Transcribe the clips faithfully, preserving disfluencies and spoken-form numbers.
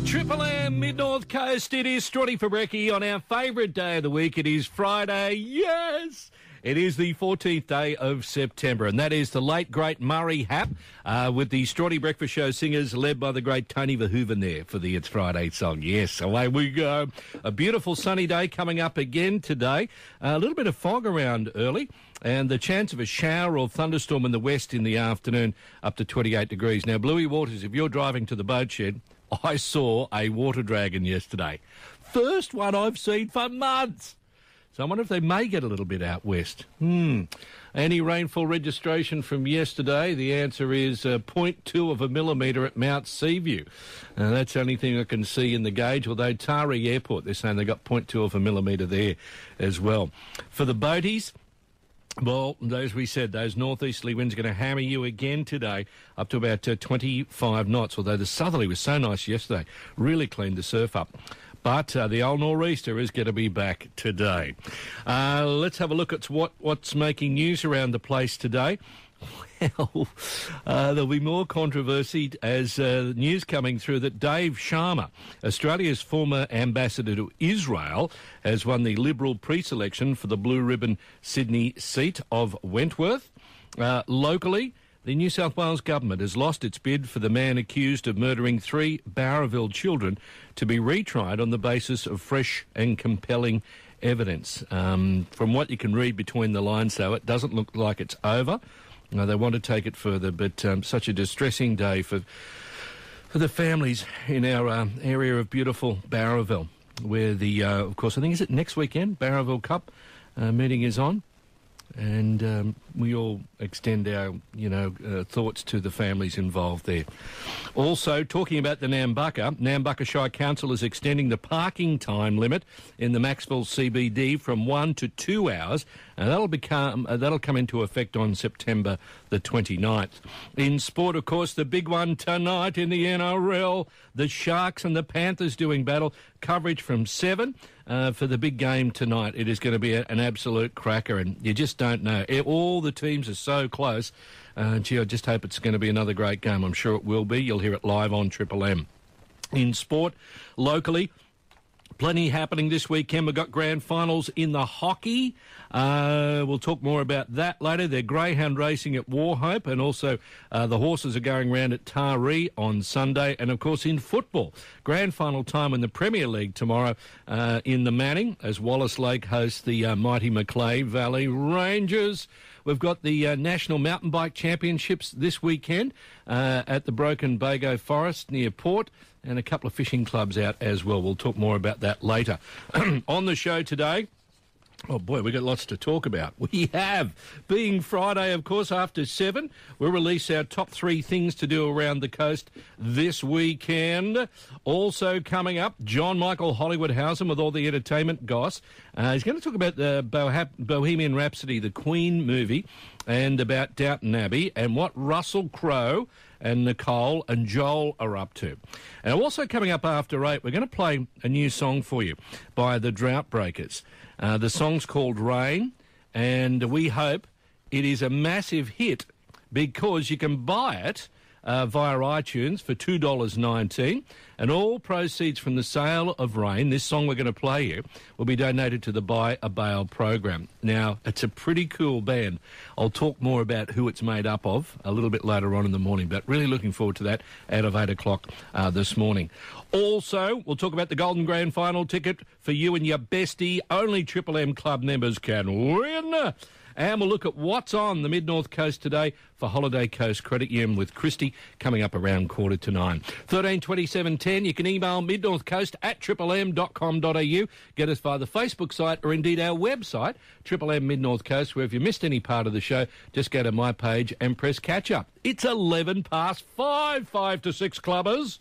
Triple M, Mid-North Coast. It is Strawny for Brekkie on our favourite day of the week. It is Friday. Yes! It is the fourteenth day of September, and that is the late, great Murray Happ uh, with the Strawny Breakfast Show singers led by the great Tony Verhoeven there for the It's Friday song. Yes, away we go. A beautiful sunny day coming up again today. Uh, a little bit of fog around early, and the chance of a shower or thunderstorm in the west in the afternoon up to twenty-eight degrees. Now, Bluey Waters, if you're driving to the boat shed, I saw a water dragon yesterday. First one I've seen for months. So I wonder if they may get a little bit out west. Hmm. Any rainfall registration from yesterday? The answer is uh, zero point two of a millimetre at Mount Seaview. Uh, that's the only thing I can see in the gauge, although Taree Airport, they're saying they got zero point two of a millimetre there as well. For the boaties, well, as we said, those northeasterly winds are going to hammer you again today, up to about uh, twenty-five knots, although the southerly was so nice yesterday, really cleaned the surf up. But uh, the old nor'easter is going to be back today. Uh, let's have a look at what, what's making news around the place today. Well, uh, there'll be more controversy as uh, news coming through that Dave Sharma, Australia's former ambassador to Israel, has won the Liberal pre-selection for the Blue Ribbon Sydney seat of Wentworth. Uh, locally, the New South Wales government has lost its bid for the man accused of murdering three Bowraville children to be retried on the basis of fresh and compelling evidence. Um, from what you can read between the lines, though, it doesn't look like it's over. Uh, they want to take it further, but um, such a distressing day for for the families in our uh, area of beautiful Bowraville, where the, uh, of course, I think, is it next weekend, Bowraville Cup uh, meeting is on. And um, we all extend our, you know, uh, thoughts to the families involved there. Also, talking about the Nambucca, Nambucca Shire Council is extending the parking time limit in the Maxwell C B D from one to two hours, and that'll become uh, that'll come into effect on September the twenty-ninth. In sport, of course, the big one tonight in the N R L, the Sharks and the Panthers doing battle. Coverage from seven uh, for the big game tonight. It is going to be a, an absolute cracker, and you just don't know. It, all the teams are so close. Uh, gee, I just hope it's going to be another great game. I'm sure it will be. You'll hear it live on Triple M. In sport, locally, plenty happening this weekend. We've got grand finals in the hockey. Uh, we'll talk more about that later. They're greyhound racing at Warhope, and also uh, the horses are going round at Taree on Sunday. And, of course, in football, grand final time in the Premier League tomorrow uh, in the Manning, as Wallace Lake hosts the uh, mighty Macleay Valley Rangers. We've got the uh, National Mountain Bike Championships this weekend uh, at the Broken Bago Forest near Port, and a couple of fishing clubs out as well. We'll talk more about that later. On the show today, oh boy, we've got lots to talk about. We have, being Friday, of course, after seven, we'll release our top three things to do around the coast this weekend. Also coming up, John Michael Hollywoodhausen with all the entertainment goss. Uh, he's going to talk about the Boha- Bohemian Rhapsody, the Queen movie, and about Downton Abbey, and what Russell Crowe and Nicole and Joel are up to. And also coming up after eight, we're going to play a new song for you by the Drought Breakers. Uh, the song's called Rain, and we hope it is a massive hit because you can buy it uh, via iTunes for two dollars nineteen, and all proceeds from the sale of Rain, this song we're going to play you, will be donated to the Buy a Bale program. Now, it's a pretty cool band. I'll talk more about who it's made up of a little bit later on in the morning, but really looking forward to that out of eight o'clock uh, this morning. Also, we'll talk about the Golden Grand Final ticket for you and your bestie. Only Triple M Club members can win. And we'll look at what's on the Mid-North Coast today for Holiday Coast Credit Union with Christy coming up around quarter to nine. thirteen twenty-seven ten, you can email midnorthcoast at triple m dot com dot a u. Get us via the Facebook site or indeed our website, Triple M Mid-North Coast, where if you missed any part of the show, just go to my page and press catch up. It's eleven past five, five to six clubbers.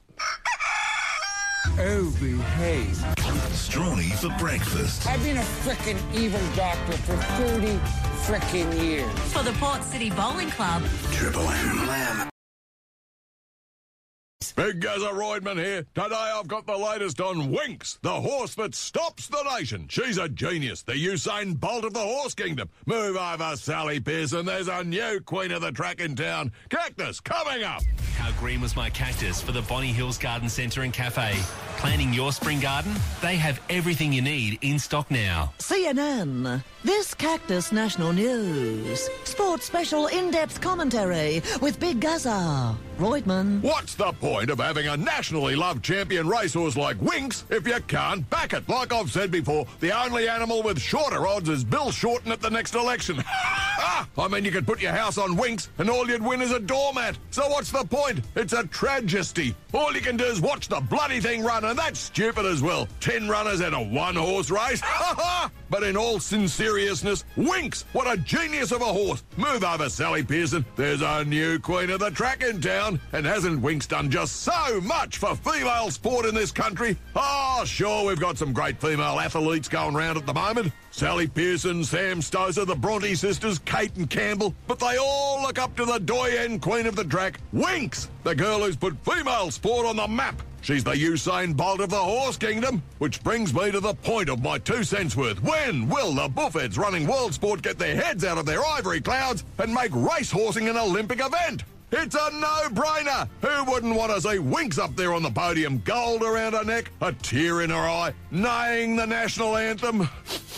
Oh, behave. Strawny for breakfast. I've been a frickin' evil doctor for thirty frickin' years. For the Port City Bowling Club. Triple M. News. Big Gazza Roidman here. Today I've got the latest on Winx, the horse that stops the nation. She's a genius, the Usain Bolt of the horse kingdom. Move over, Sally Pearson. There's a new queen of the track in town. Cactus coming up. How green was my cactus for the Bonnie Hills Garden Centre and Cafe? Planning your spring garden? They have everything you need in stock now. C N N. This Cactus National News. Sports special in-depth commentary with Big Gazza. Roidman. What's the point of having a nationally loved champion racehorse like Winx if you can't back it? Like I've said before, the only animal with shorter odds is Bill Shorten at the next election. I mean, you could put your house on Winx and all you'd win is a doormat. So what's the point? It's a tragedy. All you can do is watch the bloody thing run, and that's stupid as well. Ten runners in a one-horse race. But in all sinceriousness, Winx, what a genius of a horse. Move over, Sally Pearson. There's a new queen of the track in town. And hasn't Winx done just so much for female sport in this country? Oh, sure, we've got some great female athletes going round at the moment. Sally Pearson, Sam Stosur, the Bronte sisters, Kate and Campbell. But they all look up to the doyen queen of the track, Winx, the girl who's put female sport on the map. She's the Usain Bolt of the horse kingdom, which brings me to the point of my two cents worth. When will the buffheads running world sport get their heads out of their ivory clouds and make racehorsing an Olympic event? It's a no-brainer. Who wouldn't want to see Winx up there on the podium, gold around her neck, a tear in her eye, neighing the national anthem?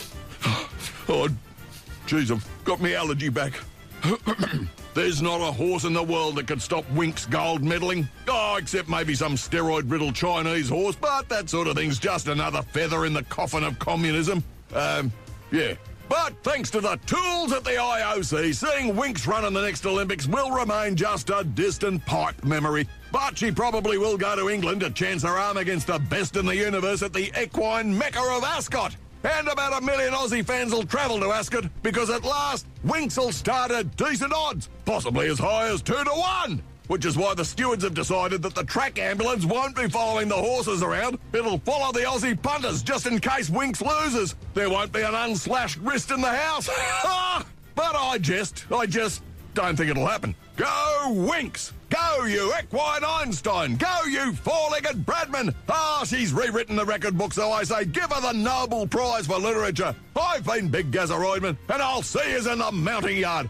Oh, jeez, I've got me allergy back. There's not a horse in the world that could stop Winx gold medaling. Oh, except maybe some steroid-riddled Chinese horse, but that sort of thing's just another feather in the coffin of communism. Um, yeah. But thanks to the tools at the I O C, seeing Winx run in the next Olympics will remain just a distant pipe memory. But she probably will go to England to chance her arm against the best in the universe at the equine mecca of Ascot. And about a million Aussie fans will travel to Ascot because at last Winx will start at decent odds, possibly as high as two to one. Which is why the stewards have decided that the track ambulance won't be following the horses around. It'll follow the Aussie punters just in case Winx loses. There won't be an unslashed wrist in the house. But I just, I just don't think it'll happen. Go Winx! Go, you equine Einstein! Go, you four-legged Bradman! Ah, she's rewritten the record book, so I say give her the Nobel Prize for Literature. I've been Big Gazza Roidman, and I'll see yous in the mounting yard.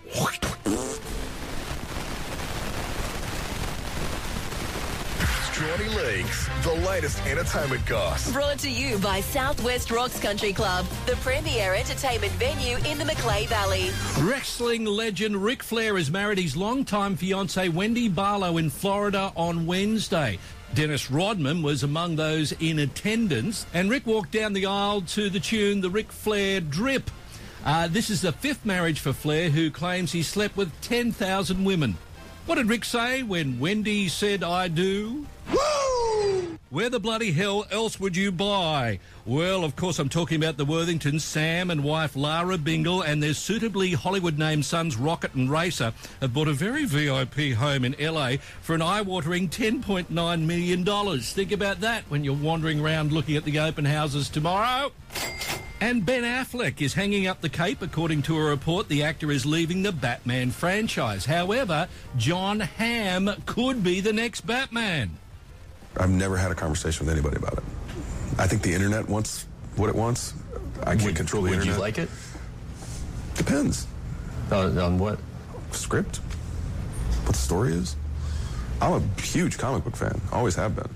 Strawny Leagues, the latest entertainment goss. Brought to you by Southwest Rocks Country Club, the premier entertainment venue in the Macleay Valley. Wrestling legend Ric Flair has married his longtime fiancée Wendy Barlow in Florida on Wednesday. Dennis Rodman was among those in attendance, and Rick walked down the aisle to the tune The Ric Flair Drip. Uh, this is the fifth marriage for Flair, who claims he slept with ten thousand women. What did Rick say when Wendy said, I do? Woo! Where the bloody hell else would you buy? Well, of course, I'm talking about the Worthingtons. Sam and wife Lara Bingle and their suitably Hollywood-named sons Rocket and Racer have bought a very V I P home in L A for an eye-watering ten point nine million dollars. Think about that when you're wandering around looking at the open houses tomorrow. And Ben Affleck is hanging up the cape. According to a report, the actor is leaving the Batman franchise. However, John Hamm could be the next Batman. I've never had a conversation with anybody about it. I think the internet wants what it wants. I can't would, control the would internet. Would you like it? Depends. On, on what? Script. What the story is. I'm a huge comic book fan. Always have been.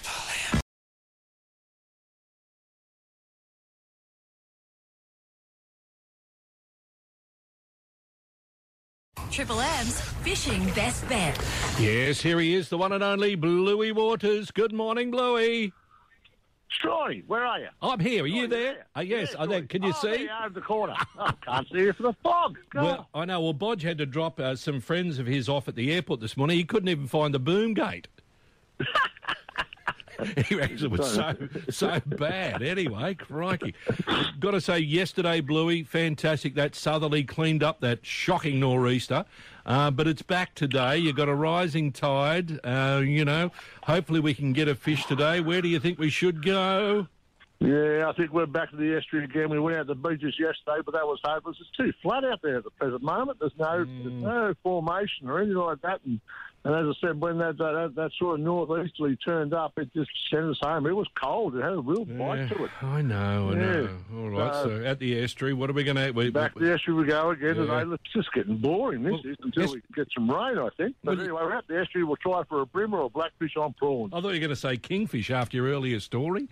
Triple M's Fishing Best Bet. Yes, here he is, the one and only Bluey Waters. Good morning, Bluey. Strawny, where are you? I'm here. Are you oh, there? there? Uh, yes, yeah, I think. Can you oh, see? there you are in the corner. Oh, I can't see you for the fog. God. Well, I know. Well, Bodge had to drop uh, some friends of his off at the airport this morning. He couldn't even find the boom gate. He reckons it was so, so bad. Anyway, crikey. Got to say, yesterday, Bluey, fantastic. That southerly cleaned up that shocking nor'easter. Uh, but it's back today. You've got a rising tide. Uh, you know, hopefully we can get a fish today. Where do you think we should go? Yeah, I think we're back to the estuary again. We went out to the beaches yesterday, but that was hopeless. It's too flat out there at the present moment. There's no, mm. there's no formation or anything like that. And And as I said, when that that, that sort of northeasterly turned up, it just sent us home. It was cold. It had a real bite to it. I know, I Yeah. know. All right, So- so at the estuary, what are we going to... We, Back to the estuary we go again Yeah. today. It's just getting boring, this Well, is, until yes- we get some rain, I think. But Well, anyway, we're at the estuary. We'll try for a brimmer or blackfish on prawns. I thought you were going to say kingfish after your earlier story.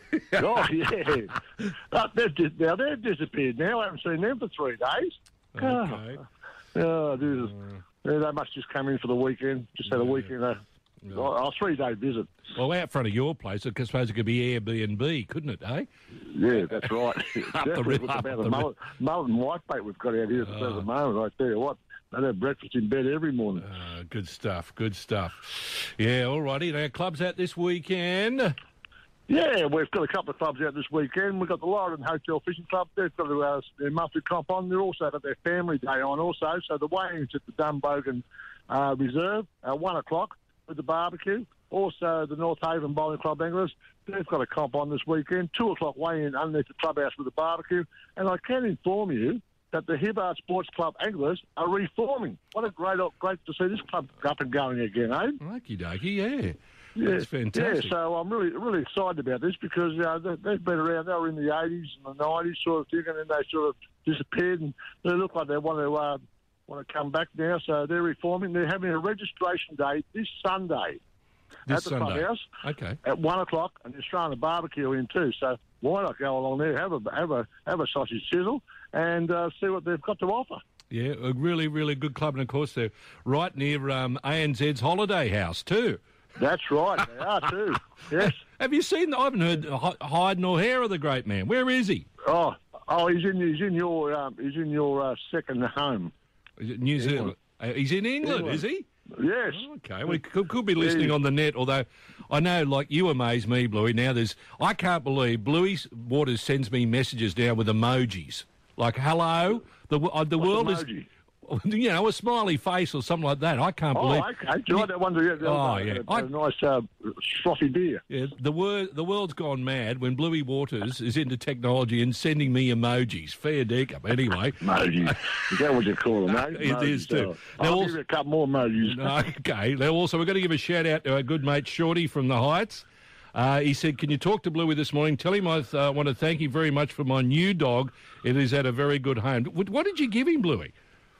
Oh, yeah. Uh, they've, dis- now, they've disappeared now. I haven't seen them for three days. Okay. Oh, dude. Yeah, they must just come in for the weekend. Just had a weekend, uh, a, a three-day visit. Well, out front of your place, I suppose it could be Airbnb, couldn't it, eh? Yeah, that's right. Up the Definitely ri- with up about the the ri- mullet, mullet and whitebait we've got out here at the present moment. I tell you what, they have breakfast in bed every morning. Uh, good stuff, good stuff. Yeah, all righty. Now, club's out this weekend. Yeah, we've got a couple of clubs out this weekend. We've got the Lorien Hotel Fishing Club. They've got uh, their monthly comp on. They're also got their family day on also. So the weigh-in's at the Dunbogan uh, Reserve at one o'clock with the barbecue. Also the North Haven Bowling Club Anglers. They've got a comp on this weekend. two o'clock weigh-in underneath the clubhouse with the barbecue. And I can inform you that the Hibbard Sports Club Anglers are reforming. What a great great to see this club up and going again, eh? Okie dokie, yeah. Yeah, That's fantastic. Yeah, so I'm really, really excited about this because uh, they, they've been around. They were in the eighties and the nineties, sort of thing, and then they sort of disappeared. And they look like they want to uh, want to come back now. So they're reforming. They're having a registration day this Sunday This at the Sunday. clubhouse Okay. at one o'clock, and they're throwing a barbecue in too. So why not go along there, have a have a have a sausage sizzle, and uh, see what they've got to offer. Yeah, a really, really good club. And, of course, they're right near um, A N Z's Holiday House, too. That's right, they are too. Yes. Have you seen... I haven't heard hi- hide nor hair of the great man. Where is he? Oh, oh, he's in he's in your um, he's in your uh, second home. Is it New Zealand? Uh, he's in England, England. is he? Yes. Okay, well, he could, could be listening on the net, although I know, like, you amaze me, Bluey. Now there's... I can't believe Bluey Waters sends me messages now with emojis. Like, hello? The, uh, the What's world emoji? is... You know, a smiley face or something like that. I can't Oh, believe... okay. Do you like that one? To get, Oh, uh, yeah. A, a I- nice uh, frothy beer. Yeah, the wor- the world's gone mad when Bluey Waters is into technology and sending me emojis. Fair dinkum. Anyway. Emojis. Is that what you call them, mate? It is too. I'll Now, give also- you a couple more emojis. Okay. Now, also, we're going to give a shout out to our good mate Shorty from the Heights. Uh, he said, can you talk to Bluey this morning? Tell him I uh, want to thank him very much for my new dog. It is at a very good home. What what did you give him, Bluey?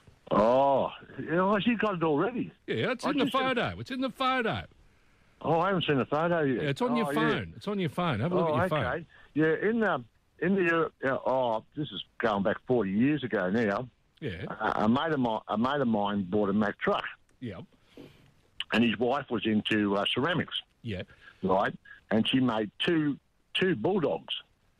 Oh, you know, she got it already. Yeah, it's I in the just said- photo. It's in the photo. Oh, I haven't seen the photo yet. Yeah, it's on your Oh, phone. yeah. It's on your phone. Have a look Oh, at your okay. phone. Yeah, in the in the uh, oh, this is going back forty years ago now. Yeah. A, a mate of mine, a mate of mine bought a Mack truck, Yeah. and his wife was into uh, ceramics, Yeah. right? And she made two two bulldogs,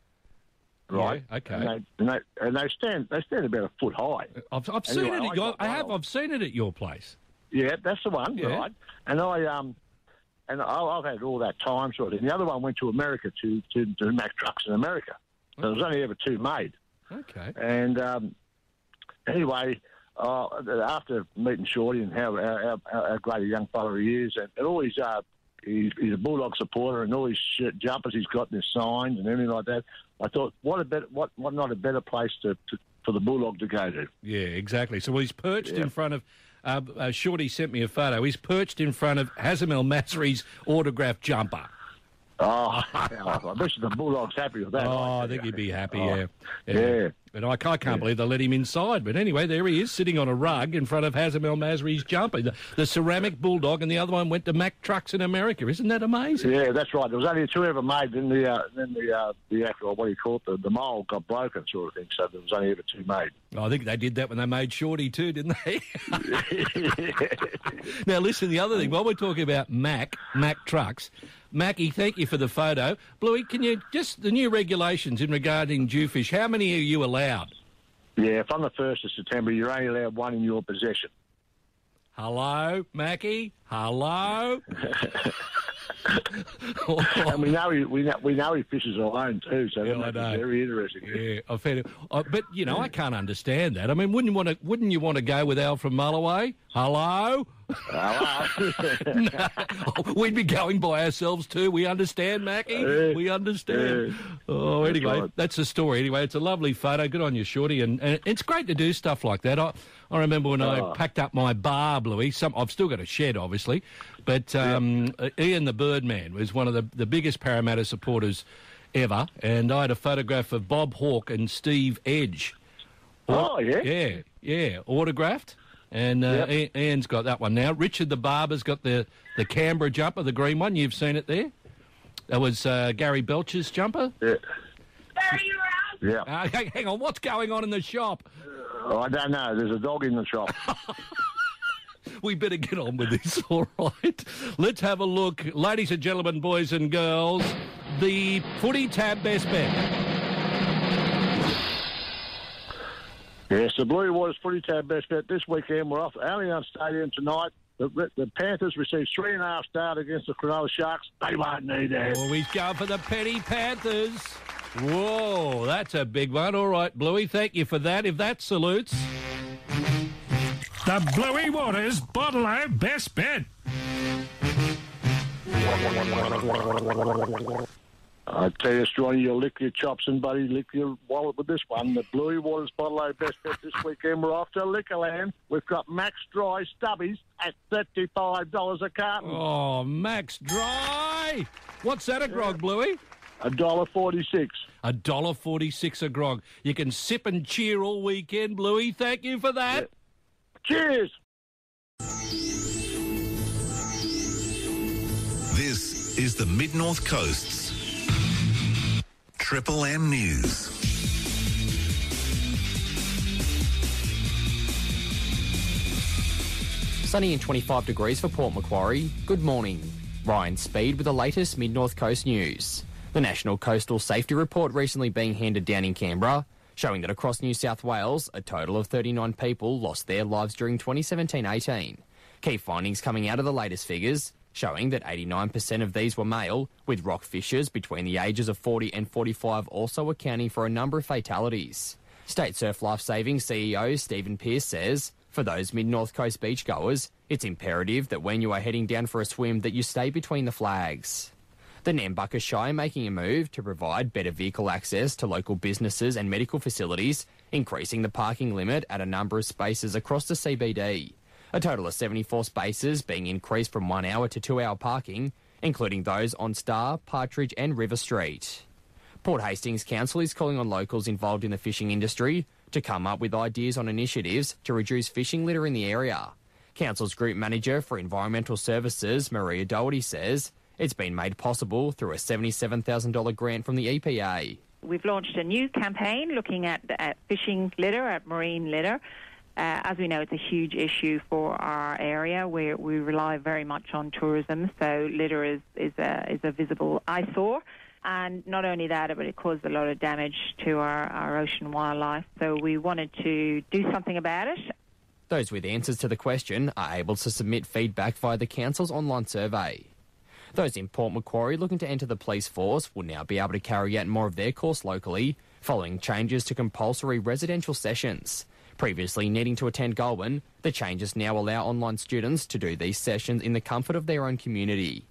right? Yeah, okay. And they, and they and they stand they stand about a foot high. I've, I've seen Anyway, it I at your... got I one have. of- I've seen it at your place. Yeah, that's the one, Yeah. right? And I um, and I, I've had all that time sort of. And the other one went to America to to do Mack trucks in America. So there was only ever two made. Okay. And um, anyway, uh, after meeting Shorty and how, how, how, how great a young fella he is, and, and all his uh, he's, he's a Bulldog supporter, and all his shirt jumpers he's got and his signs and everything like that. I thought, what a better, what, what not a better place to, to for the Bulldog to go to. Yeah, exactly. So he's perched Yeah. in front of. Uh, uh, Shorty sent me a photo. He's perched in front of Hazem El Masri's autographed jumper. Oh, I bet you the Bulldog's happy with that. Oh, I think he'd be happy, Oh, yeah. yeah. And I, I can't believe they let him inside. But anyway, there he is, sitting on a rug in front of Hazem El Masri's jumper. The, the ceramic Bulldog, and the other one went to Mack Trucks in America. Isn't that amazing? Yeah, that's right. There was only two ever made. Then the uh, then the uh, the actual what do you call it? The, the mould got broken, sort of thing. So there was only ever two made. I think they did that when they made Shorty too, didn't they? Now, listen, the other thing, while we're talking about Mack, Mack Trucks, Mackie, thank you for the photo. Bluey, can you just, the new regulations in regarding jewfish, how many are you allowed? Yeah, from the first of September, you're only allowed one in your possession. Hello, Mackie? Hello? And we know he, we know, we know he fishes alone too, so Yeah, that I makes know. it very interesting. Yeah, I've had it. Uh, but, you know, I can't understand that. I mean, wouldn't you want to, wouldn't you want to go with Al from Mulloway? Hello? No, we'd be going by ourselves too. We understand, Mackie. Uh, we understand. uh, oh, that's anyway, right. that's the story. Anyway, it's a lovely photo. Good on you, Shorty. And, and it's great to do stuff like that. I, I remember when Oh. I packed up my bar, Bluey. Some I've still got a shed, obviously, but um, uh, Ian the Birdman was one of the, the biggest Parramatta supporters ever, and I had a photograph of Bob Hawke and Steve Edge. Oh, yeah? Yeah, yeah, autographed. And uh, Yep. I- Ian's got that one now. Richard the Barber's got the, the Canberra jumper, the green one. You've seen it there. That was uh, Gary Belcher's jumper. Yeah. Yeah. Uh, hang, hang on, what's going on in the shop? Oh, I don't know. There's a dog in the shop. We better get on with this, all right? Let's have a look. Ladies and gentlemen, boys and girls, the Footy Tab Best Bet. Yes, the Blue Waters Footy Tab Best Bet this weekend. We're off at Allianz Stadium tonight. The, the Panthers received three and a half stars against the Cronulla Sharks. They won't need that. Oh, he's going for the Penny Panthers. Whoa, that's a big one. All right, Bluey, thank you for that. If that salutes. The Bluey Waters Bottle-O Best Bet. I tell you, Stronny, you'll lick your chops and, buddy, lick your wallet with this one. The Bluey Waters Bottle-O Best Bet this weekend. We're off to Liquorland. We've got Max Dry Stubbies at thirty-five dollars a carton. Oh, Max Dry. What's that a grog, Bluey? A dollar forty-six. A dollar forty-six a grog. You can sip and cheer all weekend, Bluey. Thank you for that. Cheers. This is the Mid-North Coast's Triple M News. Sunny and twenty-five degrees for Port Macquarie. Good morning. Ryan Speed with the latest Mid-North Coast news. The National Coastal Safety Report recently being handed down in Canberra, showing that across New South Wales, a total of thirty-nine people lost their lives during twenty seventeen eighteen. Key findings coming out of the latest figures, showing that eighty-nine percent of these were male, with rock fishers between the ages of forty and forty-five also accounting for a number of fatalities. State Surf Life Saving C E O Stephen Pearce says, for those mid-North Coast beachgoers, it's imperative that when you are heading down for a swim that you stay between the flags. The Nambucca Shire making a move to provide better vehicle access to local businesses and medical facilities, increasing the parking limit at a number of spaces across the C B D. A total of seventy-four spaces being increased from one hour to two hour parking, including those on Star, Partridge and River Street. Port Hastings Council is calling on locals involved in the fishing industry to come up with ideas on initiatives to reduce fishing litter in the area. Council's Group Manager for Environmental Services, Maria Doherty, says it's been made possible through a seventy-seven thousand dollars grant from the E P A. We've launched a new campaign looking at, at fishing litter, at marine litter. Uh, as we know, it's a huge issue for our area. We we rely very much on tourism, so litter is, is, a, is a visible eyesore. And not only that, but it caused a lot of damage to our, our ocean wildlife. So we wanted to do something about it. Those with answers to the question are able to submit feedback via the Council's online survey. Those in Port Macquarie looking to enter the police force will now be able to carry out more of their course locally, following changes to compulsory residential sessions. Previously needing to attend Goulburn, the changes now allow online students to do these sessions in the comfort of their own community.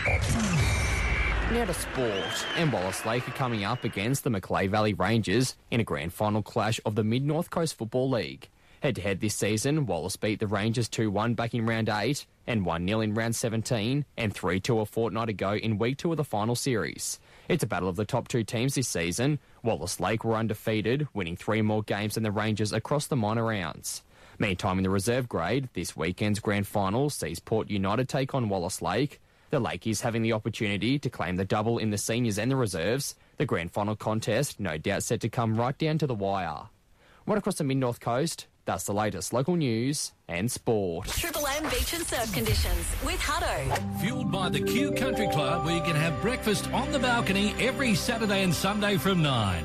Now to sport, and Wallace Lake are coming up against the Macleay Valley Rangers in a grand final clash of the Mid-North Coast Football League. Head-to-head this season, Wallace beat the Rangers two one back in round eight and one nil in round seventeen and three two a fortnight ago in week two of the final series. It's a battle of the top two teams this season. Wallace Lake were undefeated, winning three more games than the Rangers across the minor rounds. Meantime, in the reserve grade, this weekend's grand final sees Port United take on Wallace Lake. The Lakeys having the opportunity to claim the double in the seniors and the reserves. The grand final contest no doubt set to come right down to the wire. Right across the Mid-North Coast, that's the latest local news and sport. Triple M Beach and Surf Conditions with Hutto. Fueled by the Q Country Club, where you can have breakfast on the balcony every Saturday and Sunday from nine.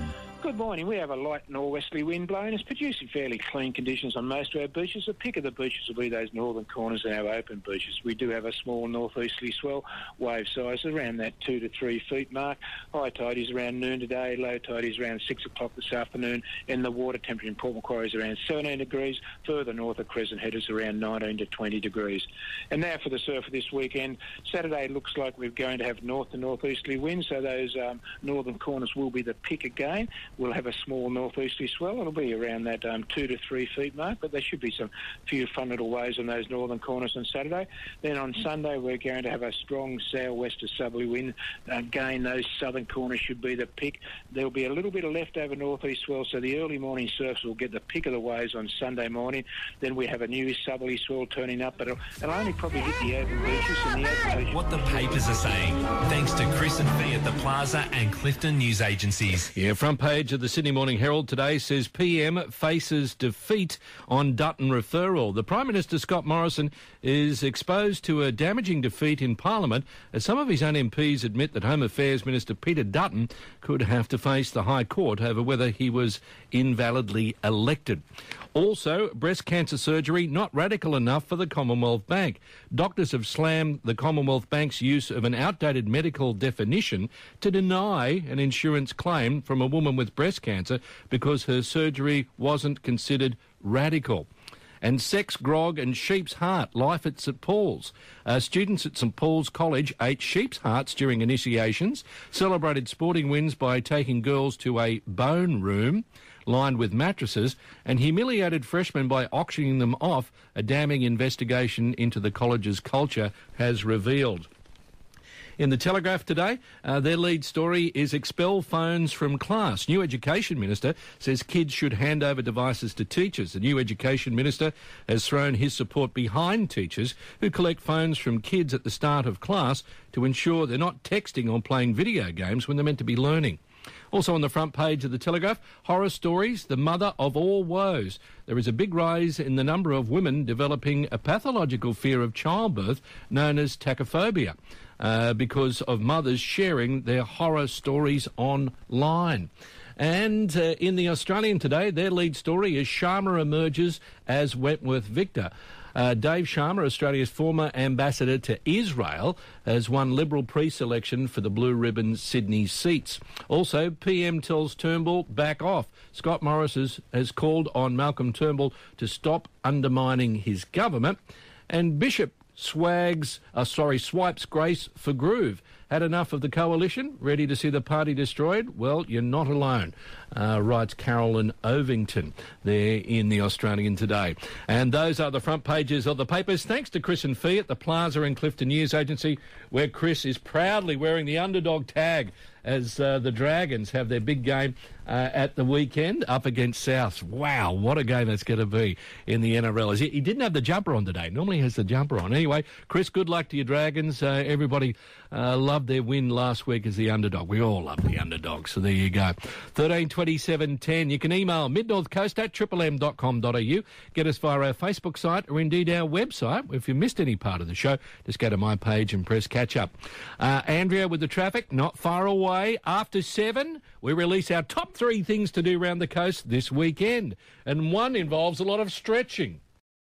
good morning. We have a light norwesterly wind blowing. It's producing fairly clean conditions on most of our beaches. The pick of the beaches will be those northern corners and our open beaches. We do have a small northeasterly swell, wave size around that two to three feet mark. High tide is around noon today, low tide is around six o'clock this afternoon, and the water temperature in Port Macquarie is around seventeen degrees. Further north of Crescent Head is around nineteen to twenty degrees. And now for the surf for this weekend. Saturday looks like we're going to have north to northeasterly winds, so those um, northern corners will be the pick again. We'll have a small northeasterly swell. It'll be around that um, two to three feet mark, but there should be some few fun little waves on those northern corners on Saturday. Then on Sunday, we're going to have a strong southwest to southerly wind. Again, those southern corners should be the pick. There'll be a little bit of leftover northeast swell, so the early morning surfs will get the pick of the waves on Sunday morning. Then we have a new southerly swell turning up, but it'll, it'll only probably hit the open beaches and the open beaches. What the papers are saying, thanks to Chris and Fee at the Plaza and Clifton News Agencies. Yeah, front page of the Sydney Morning Herald today says P M faces defeat on Dutton referral. The Prime Minister, Scott Morrison, is exposed to a damaging defeat in Parliament as some of his own M Ps admit that Home Affairs Minister Peter Dutton could have to face the High Court over whether he was invalidly elected. Also, breast cancer surgery not radical enough for the Commonwealth Bank. Doctors have slammed the Commonwealth Bank's use of an outdated medical definition to deny an insurance claim from a woman with breast cancer because her surgery wasn't considered radical. And sex, grog and sheep's heart, life at St Paul's. Uh, students at St Paul's College ate sheep's hearts during initiations, celebrated sporting wins by taking girls to a bone room lined with mattresses, and humiliated freshmen by auctioning them off, a damning investigation into the college's culture has revealed. In the Telegraph today, uh, their lead story is expel phones from class. New Education Minister says kids should hand over devices to teachers. The new Education Minister has thrown his support behind teachers who collect phones from kids at the start of class to ensure they're not texting or playing video games when they're meant to be learning. Also on the front page of the Telegraph, horror stories, the mother of all woes. There is a big rise in the number of women developing a pathological fear of childbirth known as tachyphobia uh, because of mothers sharing their horror stories online. And uh, in the Australian today, their lead story is Sharma emerges as Wentworth Victor. Uh, Dave Sharma, Australia's former ambassador to Israel, has won Liberal pre-selection for the Blue Ribbon Sydney seats. Also, P M tells Turnbull, back off. Scott Morrison has called on Malcolm Turnbull to stop undermining his government. And Bishop swags, uh, sorry, swipes grace for Groove. Had enough of the coalition? Ready to see the party destroyed? Well, you're not alone, uh, writes Carolyn Ovington there in the Australian today. And those are the front pages of the papers. Thanks to Chris and Fee at the Plaza and Clifton News Agency, where Chris is proudly wearing the underdog tag as uh, the Dragons have their big game uh, at the weekend up against South. Wow, what a game that's going to be in the N R L. He, he didn't have the jumper on today. Normally he has the jumper on. Anyway, Chris, good luck to your Dragons. Uh, everybody uh, loved their win last week as the underdog. We all love the underdog, so there you go. thirteen twenty-seven ten. You can email midnorthcoast at triple m dot com dot a u. Get us via our Facebook site or indeed our website. If you missed any part of the show, just go to my page and press catch up. Uh, Andrea with the traffic, not far away. After seven, we release our top three things to do around the coast this weekend. And one involves a lot of stretching.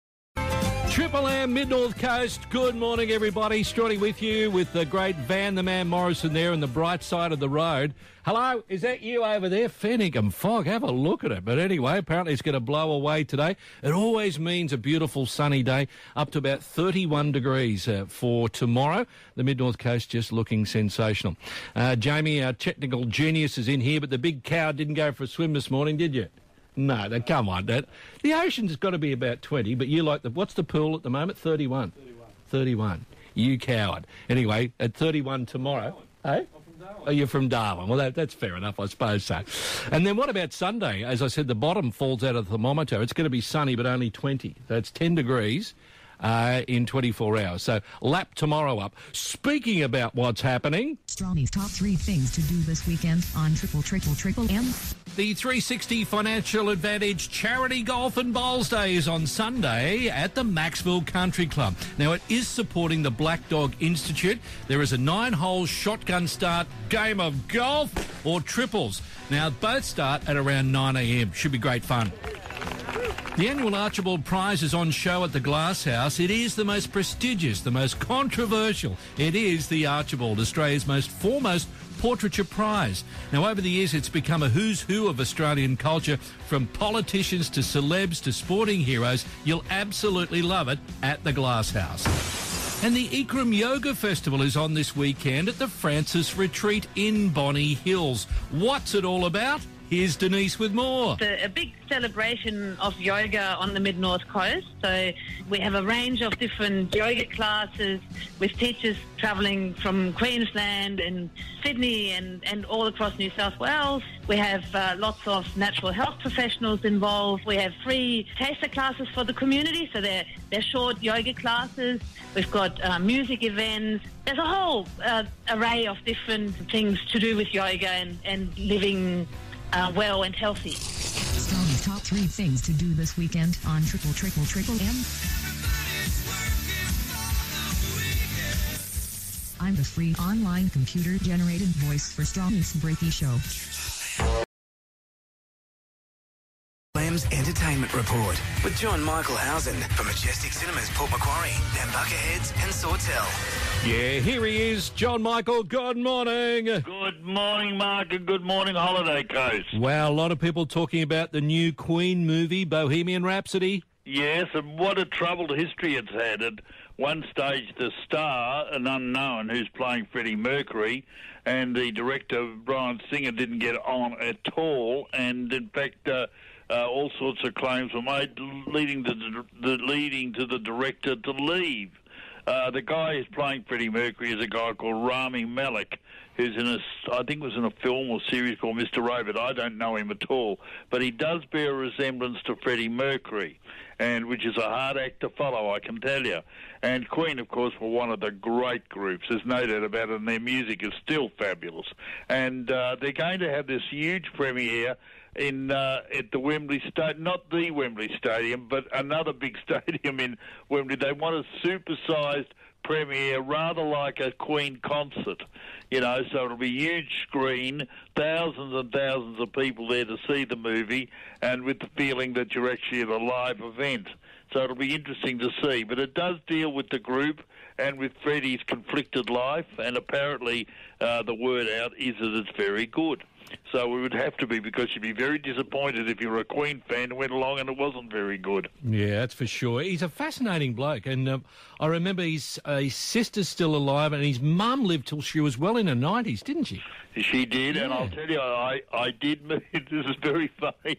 Triple M, Mid-North Coast. Good morning, everybody. Strawny with you with the great Van the Man Morrison there on the bright side of the road. Hello, is that you over there? Fairningham fog. Have a look at it. But anyway, apparently it's going to blow away today. It always means a beautiful sunny day, up to about thirty-one degrees uh, for tomorrow. The Mid-North Coast just looking sensational. Uh, Jamie, our technical genius, is in here, but the big cow didn't go for a swim this morning, did you? No, no, come on, Dad. The ocean's got to be about twenty, but you like the... What's the pool at the moment? thirty-one. thirty-one. thirty-one. You coward. Anyway, at thirty-one tomorrow... Hey? Oh, you're from Darwin. Well, that, that's fair enough, I suppose so. And then what about Sunday? As I said, the bottom falls out of the thermometer. It's going to be sunny, but only twenty. That's ten degrees uh, in twenty-four hours. So lap tomorrow up. Speaking about what's happening... Strawny's top three things to do this weekend on Triple Triple Triple M. The three sixty Financial Advantage Charity Golf and Bowls Day is on Sunday at the Maxville Country Club. Now, it is supporting the Black Dog Institute. There is a nine-hole shotgun start game of golf or triples. Now, both start at around nine a.m. Should be great fun. The annual Archibald Prize is on show at the Glass House. It is the most prestigious, the most controversial. It is the Archibald, Australia's most foremost portraiture prize. Now, over the years, it's become a who's who of Australian culture, from politicians to celebs to sporting heroes. You'll absolutely love it at the Glass House. And the Ikram Yoga Festival is on this weekend at the Francis Retreat in Bonny Hills. What's it all about? Here's Denise with more. It's a, a big celebration of yoga on the Mid-North Coast. So we have a range of different yoga classes with teachers travelling from Queensland and Sydney and, and all across New South Wales. We have uh, lots of natural health professionals involved. We have free taster classes for the community, so they're, they're short yoga classes. We've got uh, music events. There's a whole uh, array of different things to do with yoga and, and living Uh, well and healthy. Stormy's top three things to do this weekend on Triple Triple Triple M. I'm the free online computer-generated voice for Stormy's Breaky Show. M's Entertainment Report with John Michael Housen from Majestic Cinemas, Port Macquarie, and Bucketheads and Sawtell. Yeah, here he is, John Michael. Good morning. Good morning, Mark, and good morning, Holiday Coast. Wow, a lot of people talking about the new Queen movie, Bohemian Rhapsody. Yes, and what a troubled history it's had. At one stage, the star, an unknown, who's playing Freddie Mercury, and the director, Bryan Singer, didn't get on at all, and in fact... Uh, Uh, all sorts of claims were made, leading to the, the leading to the director to leave. Uh, the guy who's playing Freddie Mercury is a guy called Rami Malek, who's in a, I think it was in a film or series called Mister Robot. I don't know him at all, but he does bear a resemblance to Freddie Mercury, and which is a hard act to follow, I can tell you. And Queen, of course, were one of the great groups. There's no doubt about it, and their music is still fabulous. And uh, they're going to have this huge premiere in uh, at the Wembley Stadium, not the Wembley Stadium, but another big stadium in Wembley. They want a supersized premiere, rather like a Queen concert, you know, so it'll be huge screen, thousands and thousands of people there to see the movie, and with the feeling that you're actually at a live event. So it'll be interesting to see. But it does deal with the group and with Freddie's conflicted life, and apparently uh, the word out is that it's very good. So we would have to be, because you'd be very disappointed if you were a Queen fan and went along and it wasn't very good. Yeah, that's for sure. He's a fascinating bloke, and uh, I remember his, uh, his sister's still alive, and his mum lived till she was well in her nineties, didn't she? She did, yeah. And I'll tell you, I, I did meet, this is very funny,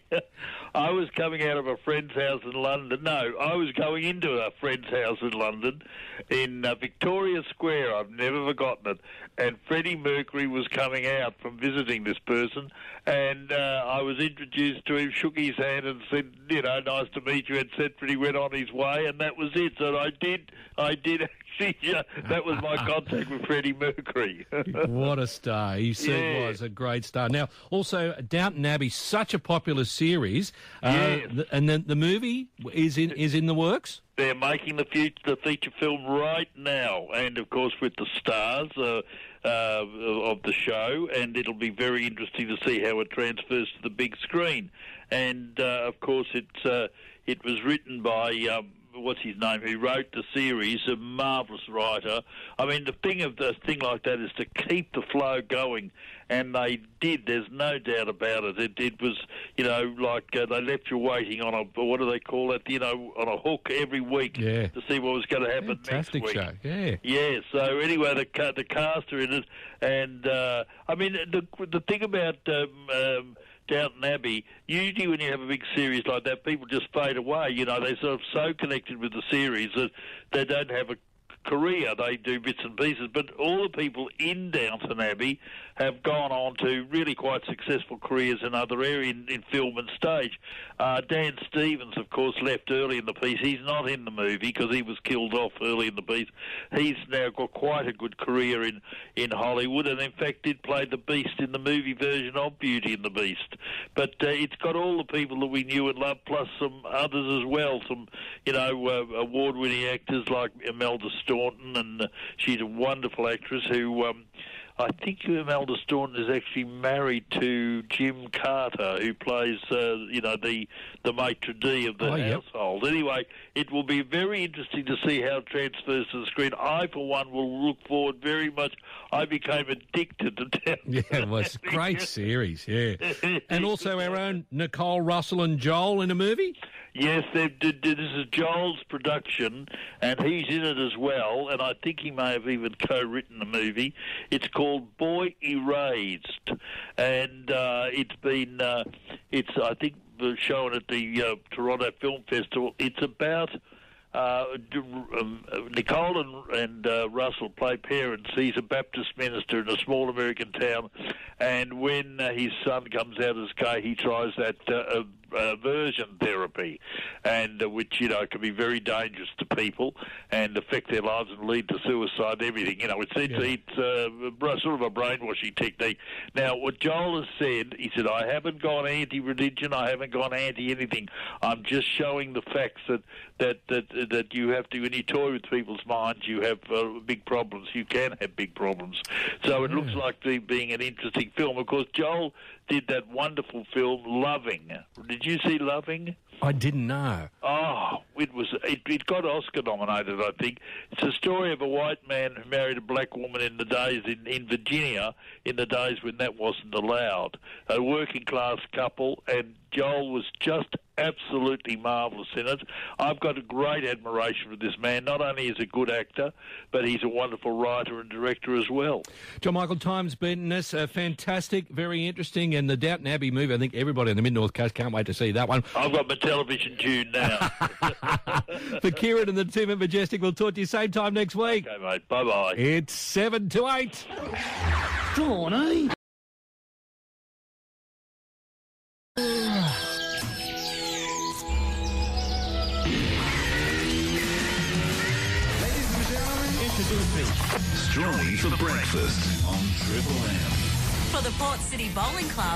I was coming out of a friend's house in London, no, I was going into a friend's house in London, in uh, Victoria Square, I've never forgotten it, and Freddie Mercury was coming out from visiting this person, and uh, I was introduced to him, shook his hand and said, you know, nice to meet you, and said Freddie went on his way, and that was it. So I did, I did actually, uh, that was my contact with Freddie Mercury. What a star. He certainly Yeah. was a great star. Now, also, Downton Abbey, such a popular series, uh, Yes. th- and then the movie is in is in the works? They're making the future, the feature film right now, and of course with the stars uh, uh, of the show, and it'll be very interesting to see how it transfers to the big screen. And uh, of course, it's uh, it was written by um, what's his name, who wrote the series, a marvellous writer. I mean, the thing of the thing like that is to keep the flow going, and they did. There's no doubt about it. It, it was, you know, like uh, they left you waiting on a, what do they call it, you know, on a hook every week Yeah. to see what was going to happen Fantastic next week. show, yeah. Yeah, so anyway, the ca- the cast are in it, and uh, I mean, the the thing about um, um, Downton Abbey, usually when you have a big series like that, people just fade away. You know, they're sort of so connected with the series that they don't have a career. They do bits and pieces, but all the people in Downton Abbey have gone on to really quite successful careers in other areas, in, in film and stage. Uh, Dan Stevens, of course, left early in the piece. He's not in the movie because he was killed off early in the piece. He's now got quite a good career in, in Hollywood, and in fact did play the Beast in the movie version of Beauty and the Beast. But uh, it's got all the people that we knew and loved, plus some others as well, some, you know, uh, award-winning actors like Imelda Staunton, and uh, she's a wonderful actress who... Um, I think Imelda Staunton is actually married to Jim Carter, who plays, uh, you know, the the maitre d' of the oh, yep. household. Anyway, it will be very interesting to see how it transfers to the screen. I, for one, will look forward very much. I became addicted to Downton. Yeah, it was a great series, yeah. And also our own Nicole Russell and Joel in a movie? Yes, they did. This is Joel's production, and he's in it as well. And I think he may have even co-written the movie. It's called Boy Erased, and uh, it's been, uh, it's I think, shown at the uh, Toronto Film Festival. It's about. Uh, um, Nicole and, and uh, Russell play parents. He's a Baptist minister in a small American town, and when uh, his son comes out as gay, he tries that uh, aversion therapy, and uh, which, you know, can be very dangerous to people and affect their lives and lead to suicide and everything. You know, it's, it's, yeah. it's uh, sort of a brainwashing technique. Now, what Joel has said, he said, I haven't gone anti-religion, I haven't gone anti-anything. I'm just showing the facts that, that, that that you have to, when you toy with people's minds, you have uh, big problems. You can have big problems. So it yeah. looks like the, being an interesting film. Of course, Joel did that wonderful film, Loving. Did you see Loving? I didn't know. Oh, it was. It, it got Oscar nominated, I think. It's a story of a white man who married a black woman in the days in, in Virginia, in the days when that wasn't allowed. A working class couple, and Joel was just absolutely marvellous in it. I've got a great admiration for this man. Not only is he a good actor, but he's a wonderful writer and director as well. John Michael, time's beaten us. Uh, fantastic, very interesting, and the Downton Abbey movie, I think everybody on the Mid-North Coast can't wait to see that one. I've got my television tuned now. For Kieran and the team at Majestic, we'll talk to you same time next week. Okay, mate. Bye-bye. It's seven to eight. Dawn, eh? Strong for breakfast on Triple M. For the Port City Bowling Club.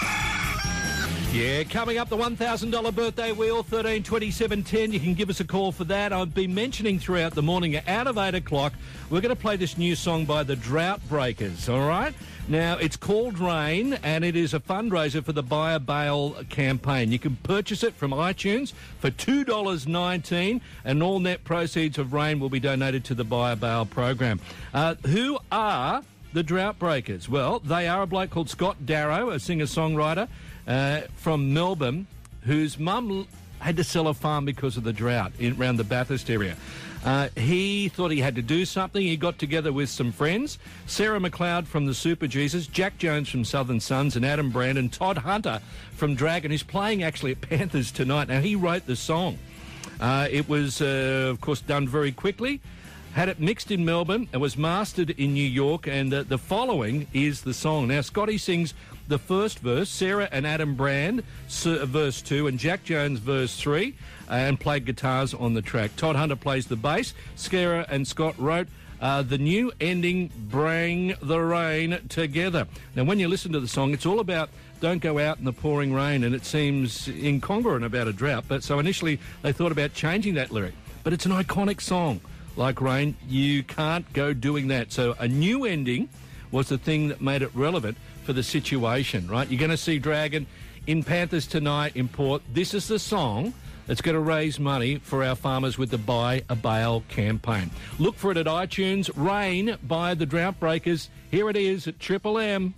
Yeah, coming up, the one thousand dollars birthday wheel, thirteen twenty-seven ten. You can give us a call for that. I've been mentioning throughout the morning, out of eight o'clock, we're going to play this new song by the Drought Breakers, all right? Now, it's called Rain, and it is a fundraiser for the Buy a Bail campaign. You can purchase it from iTunes for two dollars nineteen, and all net proceeds of Rain will be donated to the Buy a Bail program. Uh, who are the Drought Breakers? Well, they are a bloke called Scott Darrow, a singer-songwriter uh, from Melbourne, whose mum had to sell a farm because of the drought in, around the Bathurst area. Uh, he thought he had to do something. He got together with some friends, Sarah McLeod from the Super Jesus, Jack Jones from Southern Sons, and Adam Brandon, Todd Hunter from Dragon, who's playing actually at Panthers tonight. Now, he wrote the song. Uh, it was, uh, of course, done very quickly. Had it mixed in Melbourne. It was mastered in New York, and uh, the following is the song. Now, Scotty sings the first verse, Sarah and Adam Brand, uh, verse two, and Jack Jones, verse three, uh, and played guitars on the track. Todd Hunter plays the bass. Sarah and Scott wrote uh, the new ending, Bring the Rain Together. Now, when you listen to the song, it's all about don't go out in the pouring rain, and it seems incongruent about a drought. But so initially they thought about changing that lyric, but it's an iconic song. Like Rain, you can't go doing that. So a new ending was the thing that made it relevant for the situation, right? You're going to see Dragon in Panthers tonight in Port. This is the song that's going to raise money for our farmers with the Buy a Bail campaign. Look for it at iTunes. Rain by the Drought Breakers. Here it is at Triple M.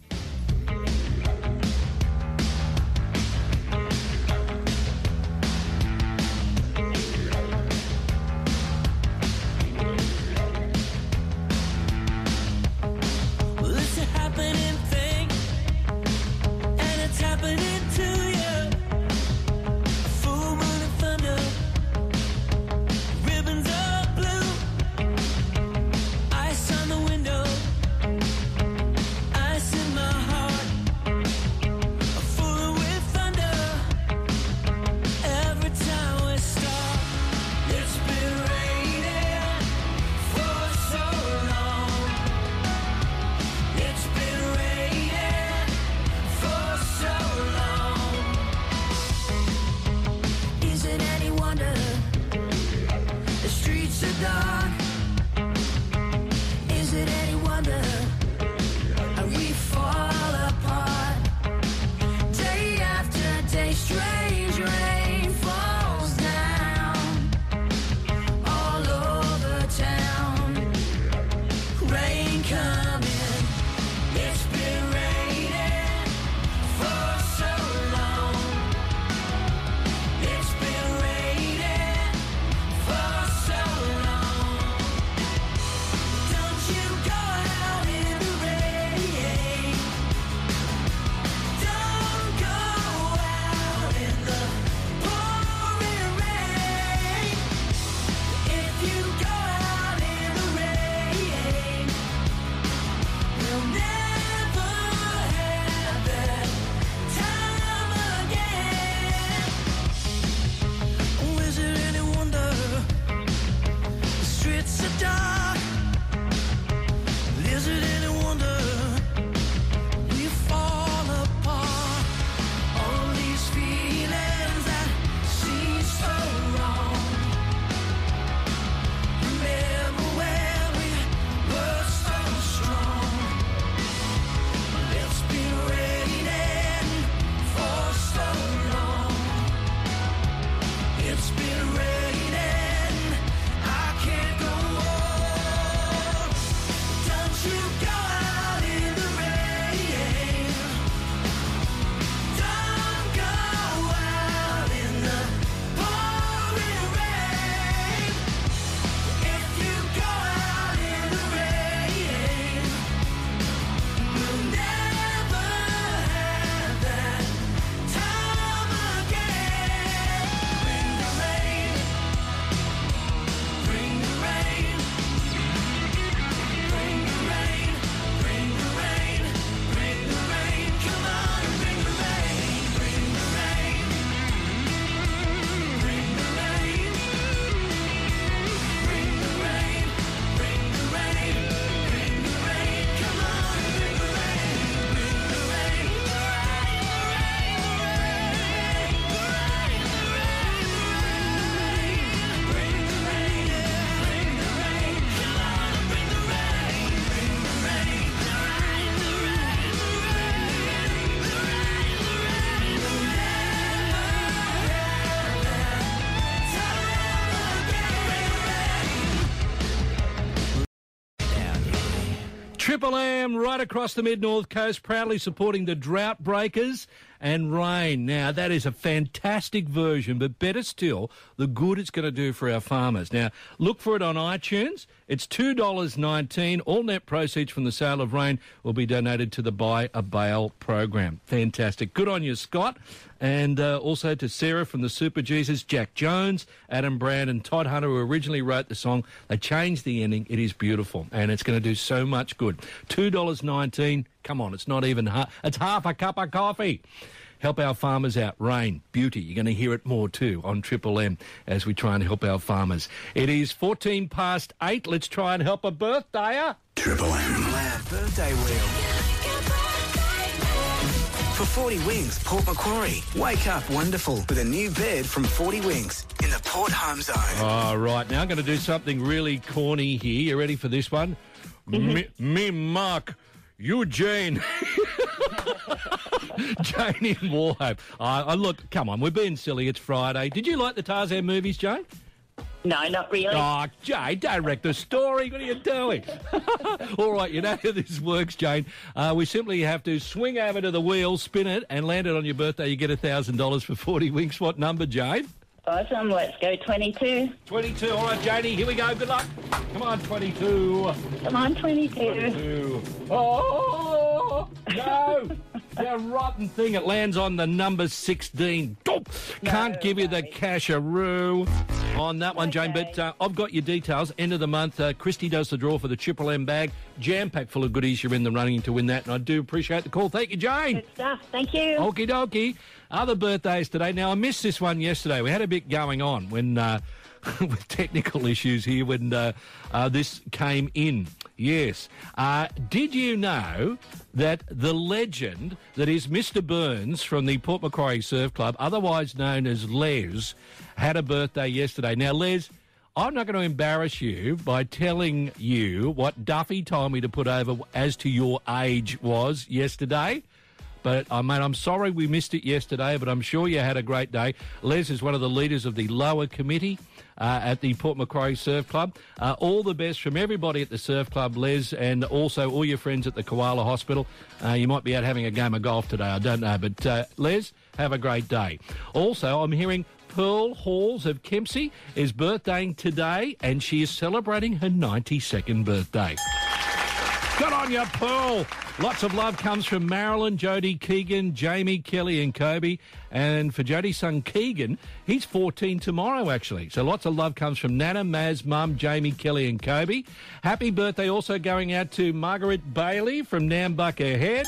Triple M right across the mid-north coast, proudly supporting the drought breakers and rain. Now, that is a fantastic version, but better still, the good it's going to do for our farmers. Now, look for it on iTunes. It's two dollars nineteen. All net proceeds from the sale of rain will be donated to the Buy a Bale program. Fantastic. Good on you, Scott. And uh, also to Sarah from the Super Jesus, Jack Jones, Adam Brand and Todd Hunter, who originally wrote the song. They changed the ending. It is beautiful, and it's going to do so much good. two dollars nineteen. Come on, it's not even half. It's half a cup of coffee. Help our farmers out. Rain, beauty. You're going to hear it more too on Triple M as we try and help our farmers. It is fourteen past eight. Let's try and help a birthdayer. Triple M. Triple M birthday wheel. For forty Wings, Port Macquarie. Wake up wonderful with a new bed from forty Wings in the Port Home Zone. All right, now I'm going to do something really corny here. You ready for this one? Mm-hmm. Me, me, Mark, you, Jane. Jane in Warhope. Uh, uh, look, come on, we're being silly. It's Friday. Did you like the Tarzan movies, Jane? No, not really. Oh, Jane, direct the story. What are you doing? All right, you know how this works, Jane. Uh, we simply have to swing over to the wheel, spin it, and land it on your birthday. You get one thousand dollars for forty Winks. What number, Jane? Awesome. Let's go twenty-two. twenty-two. All right, Janie, here we go. Good luck. Come on, twenty-two. Come on, twenty-two. twenty-two. Oh, no. You rotten thing. It lands on the number sixteen. Oh, can't give you the casharoo on that one, Jane, but uh, I've got your details. End of the month, uh, Christy does the draw for the Triple M bag. Jam-packed full of goodies. You're in the running to win that, and I do appreciate the call. Thank you, Jane. Good stuff. Thank you. Okie dokie. Other birthdays today. Now, I missed this one yesterday. We had a bit going on when uh, with technical issues here when uh, uh, this came in. Yes. Uh, did you know that the legend that is Mister Burns from the Port Macquarie Surf Club, otherwise known as Les, had a birthday yesterday? Now, Les, I'm not going to embarrass you by telling you what Duffy told me to put over as to your age was yesterday. But, uh, mate, I'm sorry we missed it yesterday, but I'm sure you had a great day. Les is one of the leaders of the lower committee uh, at the Port Macquarie Surf Club. Uh, all the best from everybody at the Surf Club, Les, and also all your friends at the Koala Hospital. Uh, you might be out having a game of golf today, I don't know. But, uh, Les, have a great day. Also, I'm hearing Pearl Halls of Kempsey is birthdaying today, and she is celebrating her ninety-second birthday. Good on you, Pearl. Lots of love comes from Marilyn, Jodie, Keegan, Jamie, Kelly and Kobe. And for Jodie's son, Keegan, he's fourteen tomorrow, actually. So lots of love comes from Nana, Maz, Mum, Jamie, Kelly and Kobe. Happy birthday also going out to Margaret Bailey from Nambucca Heads.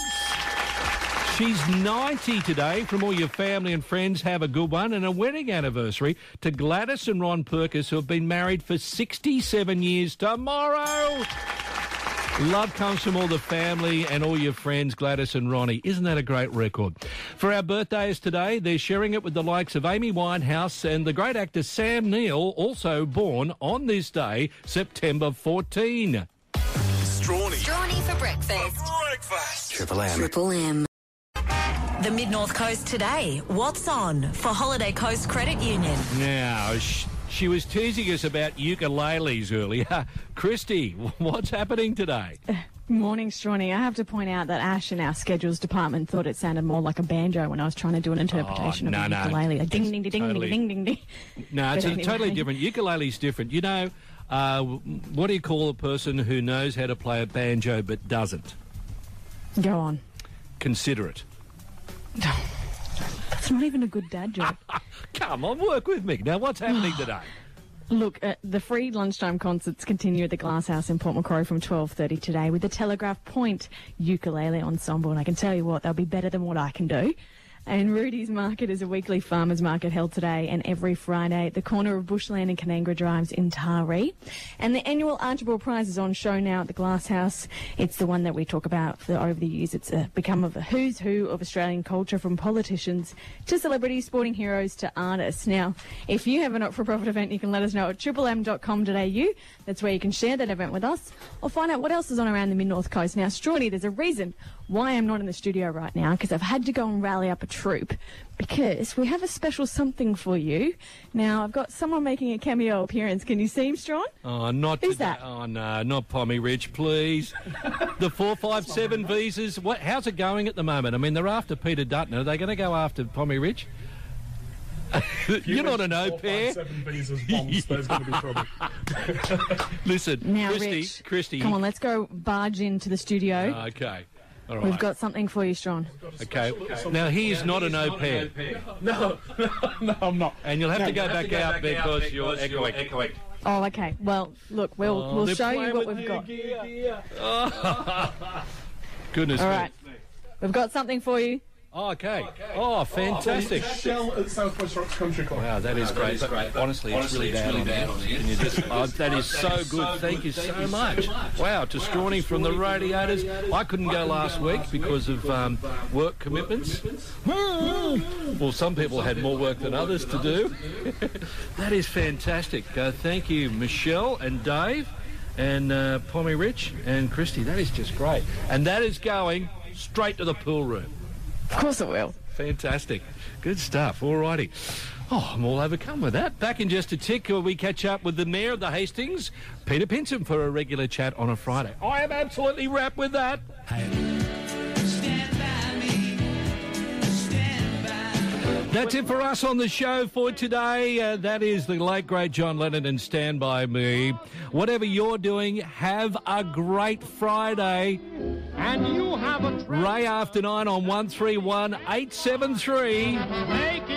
She's ninety today. From all your family and friends, have a good one. And a wedding anniversary to Gladys and Ron Perkis, who have been married for sixty-seven years tomorrow. Love comes from all the family and all your friends, Gladys and Ronnie. Isn't that a great record? For our birthdays today, they're sharing it with the likes of Amy Winehouse and the great actor Sam Neill, also born on this day, September fourteenth. Strawny. Strawny for breakfast. Breakfast. Triple M. Triple M. The Mid-North Coast today. What's on for Holiday Coast Credit Union? Now, sh- she was teasing us about ukuleles earlier. Christy, what's happening today? Morning, Strawny. I have to point out that Ash in our schedules department thought it sounded more like a banjo when I was trying to do an interpretation oh, no, of a no. ukulele. Like ding, ding, ding, totally, ding, ding, ding, ding. No, it's But a anyway. totally different. Ukulele's different. You know, uh, what do you call a person who knows how to play a banjo but doesn't? Go on. Considerate. That's not even a good dad joke. Come on, work with me. Now, what's happening today? Look, uh, the free lunchtime concerts continue at the Glass House in Port Macquarie from twelve thirty today with the Telegraph Point Ukulele Ensemble. And I can tell you what, they'll be better than what I can do. And Rudy's Market is a weekly farmers market held today and every Friday at the corner of Bushland and Canangra Drives in Taree. And the annual Archibald Prize is on show now at the Glass House. It's the one that we talk about for over the years. It's a, become of a who's who of Australian culture, from politicians to celebrities, sporting heroes to artists. Now, if you have a not-for-profit event, you can let us know at triple m dot com dot a u. That's where you can share that event with us or find out what else is on around the mid-north coast. Now, Strawny, there's a reason why I'm not in the studio right now, because I've had to go and rally up a troop, because we have a special something for you. Now, I've got someone making a cameo appearance. Can you see him, Strawn? Oh, not Who's today. that? Oh, no, not Pommy Rich, please. The four five seven visas, what? How's it going at the moment? I mean, they're after Peter Dutton. Are they going to go after Pommy Rich? You're not an au pair. Seven visas bombs, there's going to be trouble. Listen, Now, Christy, Rich, Christy. come on, let's go barge into the studio. Okay, all right. We've got something for you, Strawn. Okay, now he is not an au pair. No, no, I'm not. And you'll have No, to go you have back to go out back because out you're because you're echoing. Oh, okay. Well, look, we'll Oh, we'll they're show you playing what with we've new got. gear. Oh. Goodness All me. right, we've got something for you. Oh, okay. Oh, fantastic. Shell at South West Rocks Country Club. Wow, that is Wow, great. that is But great. honestly, it's Honestly, really it's bad really on bad the on the Can you just? Oh, that is so good. Thank you so much. Wow, to Strawny from the Radiators. I couldn't go last week because of um, work commitments. Well, some people had more work than others to do. That is fantastic. Uh, thank you, Michelle and Dave and uh, Pommy Rich and Christy. That is just great. And that is going straight to the pool room. Of course it will. Fantastic. Good stuff. All righty. Oh, I'm all overcome with that. Back in just a tick, uh, we catch up with the Mayor of the Hastings, Peter Pinson, for a regular chat on a Friday. I am absolutely wrapped with that. That's it for us on the show for today. Uh, that is the late, great John Lennon and Stand By Me. Whatever you're doing, have a great Friday. And you have a Ray after nine on one three one eight seven three. Make